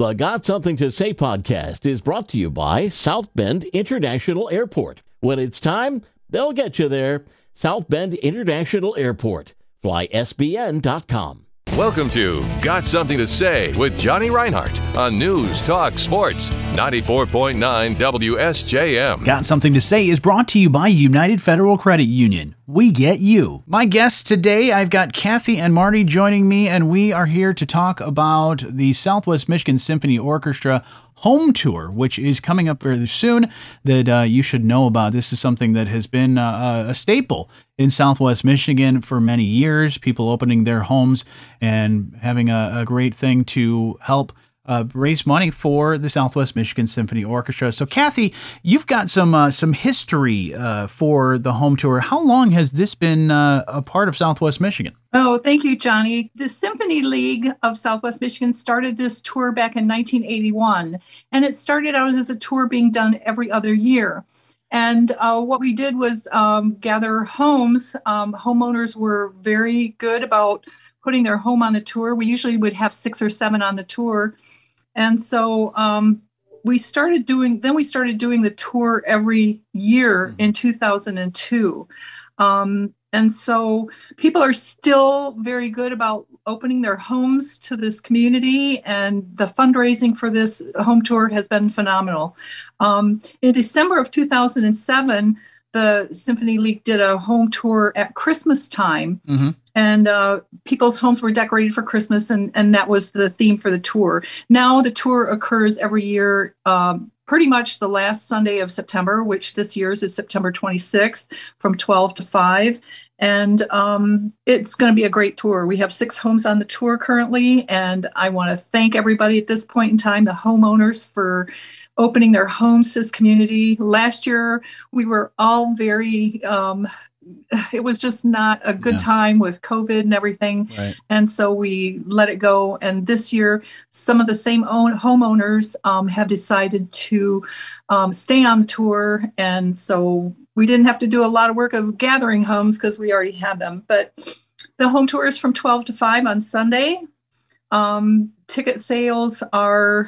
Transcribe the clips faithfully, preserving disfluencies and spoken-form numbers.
The Got Something to Say podcast is brought to you by South Bend International Airport. When it's time, they'll get you there. South Bend International Airport. Fly S B N dot com. Welcome to Got Something to Say with Johnny Reinhardt on News Talk Sports, ninety-four point nine W S J M. Got Something to Say is brought to you by United Federal Credit Union. We get you. My guests today, I've got Kathy and Marty joining me, and we are here to talk about the Southwest Michigan Symphony Orchestra home tour, which is coming up very soon, that uh, you should know about. This is something that has been uh, a staple in Southwest Michigan for many years, people opening their homes and having a, a great thing to help uh, raise money for the Southwest Michigan Symphony Orchestra. So, Kathy, you've got some uh, some history uh, for the home tour. How long has this been uh, a part of Southwest Michigan? Oh, thank you, Johnny. The Symphony League of Southwest Michigan started this tour back in nineteen eighty-one, and it started out as a tour being done every other year. And uh, what we did was um, gather homes. Um, homeowners were very good about putting their home on the tour. We usually would have six or seven on the tour. And so um, we started doing, then we started doing the tour every year in two thousand two. Um, and so people are still very good about opening their homes to this community, and the fundraising for this home tour has been phenomenal. Um, in December of two thousand seven, the Symphony League did a home tour at Christmas time, mm-hmm. and uh, people's homes were decorated for Christmas, and, and that was the theme for the tour. Now the tour occurs every year, um, pretty much the last Sunday of September, which this year's is September twenty-sixth from twelve to five. And um, it's going to be a great tour. We have six homes on the tour currently, and I want to thank everybody at this point in time, the homeowners, for opening their homes to this community. Last year, we were all very, um, it was just not a good yeah. time with COVID and everything. Right. And so we let it go. And this year, some of the same own homeowners um, have decided to um, stay on the tour. And so we didn't have to do a lot of work of gathering homes because we already had them. But the home tour is from twelve to five on Sunday. Um, ticket sales are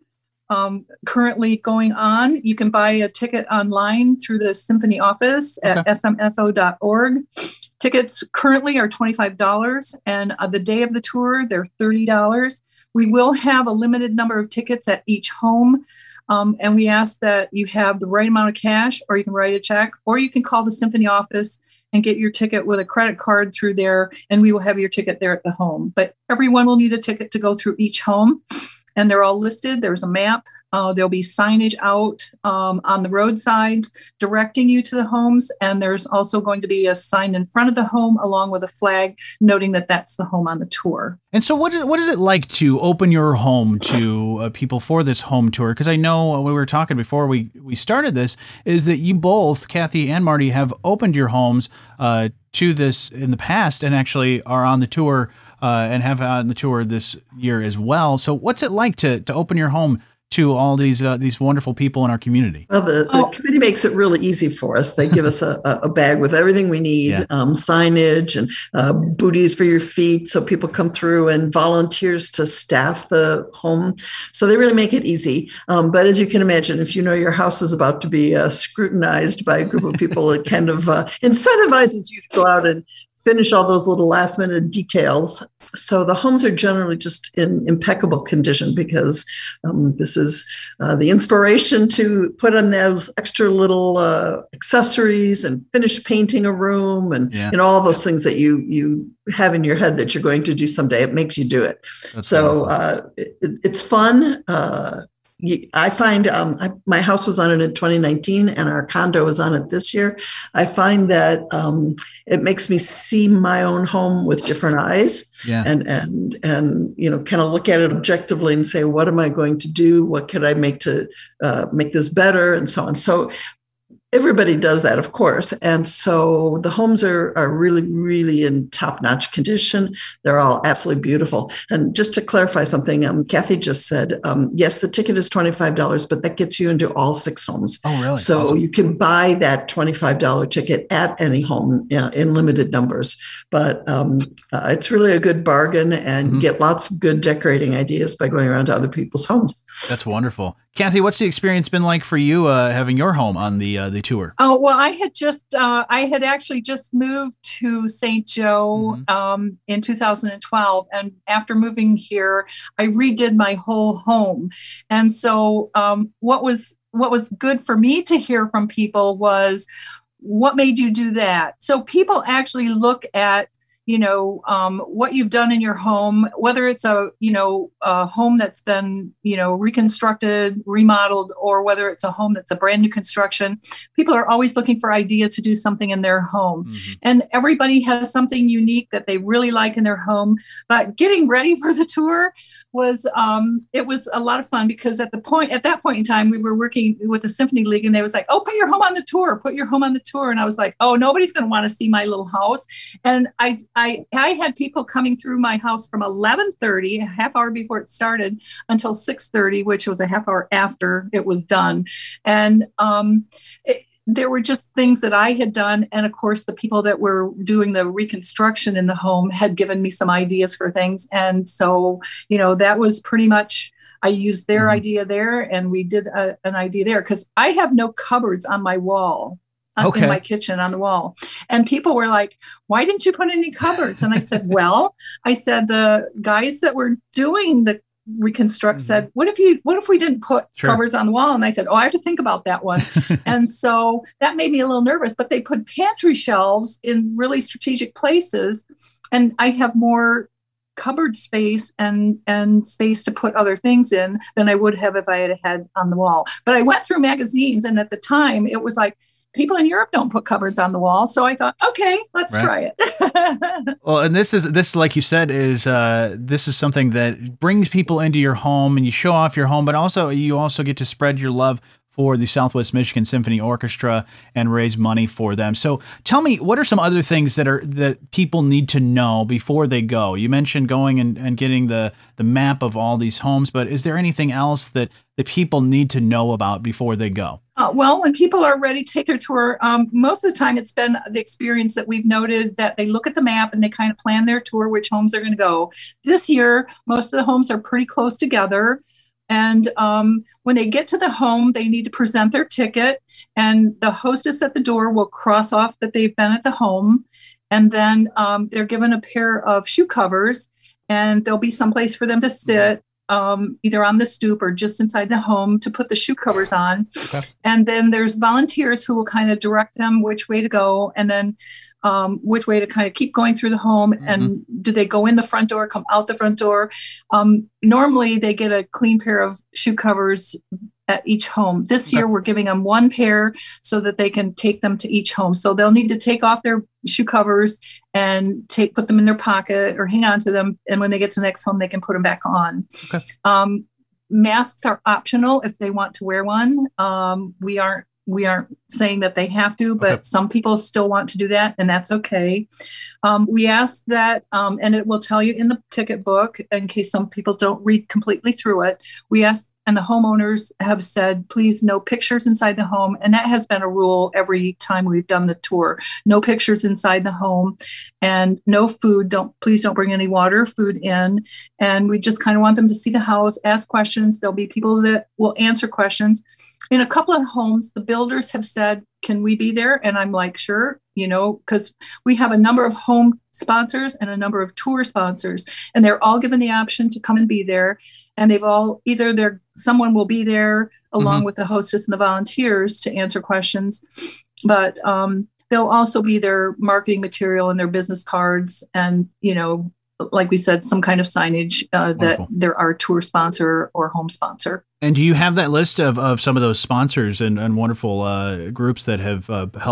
Um, currently going on. You can buy a ticket online through the Symphony office okay. at S M S O dot org. Tickets currently are twenty-five dollars, and uh, the day of the tour, they're thirty dollars. We will have a limited number of tickets at each home, um, and we ask that you have the right amount of cash, or you can write a check, or you can call the Symphony office and get your ticket with a credit card through there, and we will have your ticket there at the home. But everyone will need a ticket to go through each home. And they're all listed. There's a map. Uh, there'll be signage out um, on the roadsides directing you to the homes. And there's also going to be a sign in front of the home along with a flag noting that that's the home on the tour. And so what is, what is it like to open your home to uh, people for this home tour? Because I know we were talking before we, we started this, is that you both, Kathy and Marty, have opened your homes uh, to this in the past and actually are on the tour Uh, and have on the tour this year as well. So what's it like to to open your home to all these uh, these wonderful people in our community? Well, the, the oh. committee makes it really easy for us. They give us a, a bag with everything we need, yeah. um, signage and uh, booties for your feet. So people come through, and volunteers to staff the home. So they really make it easy. Um, but as you can imagine, if you know your house is about to be uh, scrutinized by a group of people, it kind of uh, incentivizes you to go out and finish all those little last minute details. So the homes are generally just in impeccable condition because um, this is uh, the inspiration to put on those extra little uh, accessories and finish painting a room and, yeah. and all those things that you you have in your head that you're going to do someday. It makes you do it. That's so uh, it, it's fun. Uh, I find um, I, my house was on it in twenty nineteen and our condo is on it this year. I find that um, it makes me see my own home with different eyes yeah. and, and, and, you know, kind of look at it objectively and say, what am I going to do? What could I make to uh, make this better? And so on. So everybody does that, of course. And so the homes are, are really, really in top-notch condition. They're all absolutely beautiful. And just to clarify something, um, Kathy just said, um, yes, the ticket is twenty-five dollars, but that gets you into all six homes. Oh, really? So awesome. You can buy that twenty-five dollars ticket at any home uh, in limited numbers. But um, uh, it's really a good bargain, and mm-hmm. get lots of good decorating ideas by going around to other people's homes. That's wonderful. Kathy, what's the experience been like for you uh, having your home on the uh, the tour? Oh, well, I had just, uh, I had actually just moved to Saint Joe mm-hmm. um, in two thousand twelve. And after moving here, I redid my whole home. And so um, what was what was good for me to hear from people was, what made you do that? So people actually look at, you know, um, what you've done in your home, whether it's a, you know, a home that's been, you know, reconstructed, remodeled, or whether it's a home that's a brand new construction. People are always looking for ideas to do something in their home. Mm-hmm. And everybody has something unique that they really like in their home. But getting ready for the tour was, um, it was a lot of fun, because at the point, at that point in time, we were working with the Symphony League, and they was like, oh, put your home on the tour, put your home on the tour. And I was like, oh, nobody's going to want to see my little house. And I, I, I had people coming through my house from eleven thirty, a half hour before it started, until six thirty, which was a half hour after it was done. And um, it, there were just things that I had done. And of course, the people that were doing the reconstruction in the home had given me some ideas for things. And so, you know, that was pretty much, I used their mm-hmm. idea there, and we did a, an idea there, because I have no cupboards on my wall. Okay. In my kitchen on the wall. And people were like, why didn't you put any cupboards? And I said, well, I said, the guys that were doing the reconstruct mm-hmm. said, what if you, what if we didn't put sure. cupboards on the wall? And I said, oh, I have to think about that one. And so that made me a little nervous, but they put pantry shelves in really strategic places. And I have more cupboard space and and space to put other things in than I would have if I had had on the wall. But I went through magazines, and at the time it was like, people in Europe don't put cupboards on the wall. So I thought, okay, let's right. try it. Well, and this is, this, like you said, is, uh, this is something that brings people into your home, and you show off your home, but also you also get to spread your love for the Southwest Michigan Symphony Orchestra and raise money for them. So tell me, what are some other things that are that people need to know before they go? You mentioned going and, and getting the, the map of all these homes, but is there anything else that, that people need to know about before they go? Uh, well, when people are ready to take their tour, um, most of the time it's been the experience that we've noted that they look at the map and they kind of plan their tour, which homes they're going to go. This year, most of the homes are pretty close together. And um, when they get to the home, they need to present their ticket, and the hostess at the door will cross off that they've been at the home. And then um, they're given a pair of shoe covers, and there'll be someplace for them to sit, um, either on the stoop or just inside the home, to put the shoe covers on. Okay. And then there's volunteers who will kind of direct them which way to go, and then um, which way to kind of keep going through the home. Mm-hmm. And do they go in the front door, come out the front door? Um, normally they get a clean pair of shoe covers at each home. This year, we're giving them one pair so that they can take them to each home. So they'll need to take off their shoe covers and take put them in their pocket or hang on to them. And when they get to the next home, they can put them back on. Okay. Um, masks are optional if they want to wear one. Um, we aren't we aren't saying that they have to, but okay. some people still want to do that, and that's okay. Um, we ask that, um, and it will tell you in the ticket book, in case some people don't read completely through it, we ask, and the homeowners have said, please, no pictures inside the home. And that has been a rule every time we've done the tour. No pictures inside the home, and no food. Don't, please don't bring any water or food in. And we just kind of want them to see the house, ask questions. There'll be people that will answer questions. In a couple of homes, the builders have said, can we be there? And I'm like, sure, you know, because we have a number of home sponsors and a number of tour sponsors, and they're all given the option to come and be there. And they've all, either they're, someone will be there along mm-hmm. with the hostess and the volunteers to answer questions, but um, they'll also be their marketing material and their business cards, and, you know, like we said, some kind of signage uh, that they're our tour sponsor or home sponsor. And do you have that list of, of some of those sponsors and, and wonderful uh, groups that have uh, helped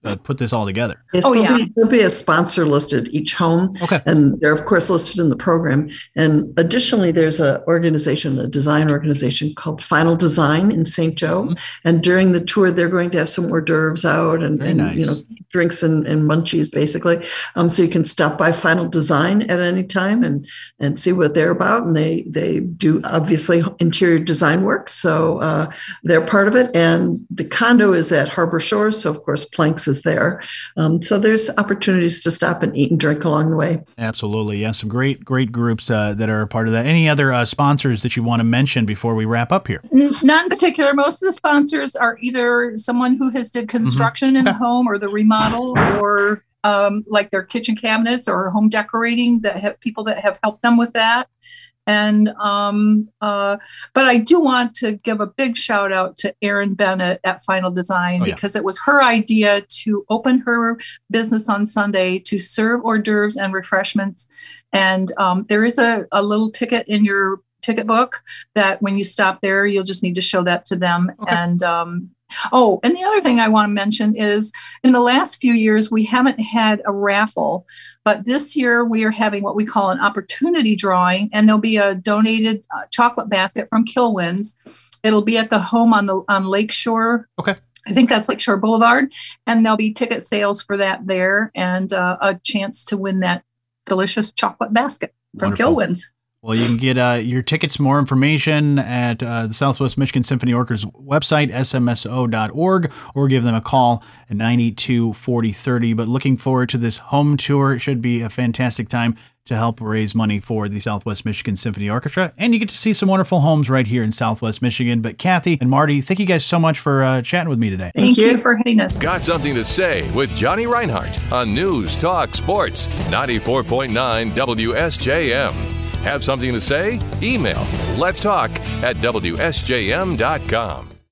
uh, put this all together. Yes, oh, there'll, yeah. be, there'll be a sponsor listed each home. Okay. And they're, of course, listed in the program. And additionally, there's an organization, a design organization called Final Design in Saint Joe. Mm-hmm. And during the tour, they're going to have some hors d'oeuvres out and, and nice. you know, drinks and, and munchies, basically. Um, so you can stop by Final Design at any time and, and see what they're about. And they, they do, obviously, interior design work. So uh, they're part of it. And the condo is at Harbor Shores. So, of course, Planks is there. Um, so there's opportunities to stop and eat and drink along the way. Absolutely. Yeah, some great, great groups uh, that are a part of that. Any other uh, sponsors that you want to mention before we wrap up here? None in particular. Most of the sponsors are either someone who has did construction mm-hmm. in the home or the remodel or um, like their kitchen cabinets or home decorating, that have people that have helped them with that. And, um, uh, but I do want to give a big shout out to Erin Bennett at Final Design, oh, yeah. because it was her idea to open her business on Sunday to serve hors d'oeuvres and refreshments. And um, there is a, a little ticket in your ticket book that when you stop there, you'll just need to show that to them. Okay. And, um, oh, and the other thing I want to mention is in the last few years, we haven't had a raffle, but this year we are having what we call an opportunity drawing, and there'll be a donated uh, chocolate basket from Kilwins. It'll be at the home on the on Lakeshore. Okay. I think that's Lakeshore Boulevard, and there'll be ticket sales for that there and uh, a chance to win that delicious chocolate basket from Wonderful. Kilwins. Well, you can get uh, your tickets, more information at uh, the Southwest Michigan Symphony Orchestra's website, S M S O dot org, or give them a call at nine eight two, four oh three oh. But looking forward to this home tour. It should be a fantastic time to help raise money for the Southwest Michigan Symphony Orchestra. And you get to see some wonderful homes right here in Southwest Michigan. But Kathy and Marty, thank you guys so much for uh, chatting with me today. Thank, thank you. you for having us. Got something to say with Johnny Reinhardt on News Talk Sports, ninety-four point nine W S J M. Have something to say? Email letstalk at W S J M dot com.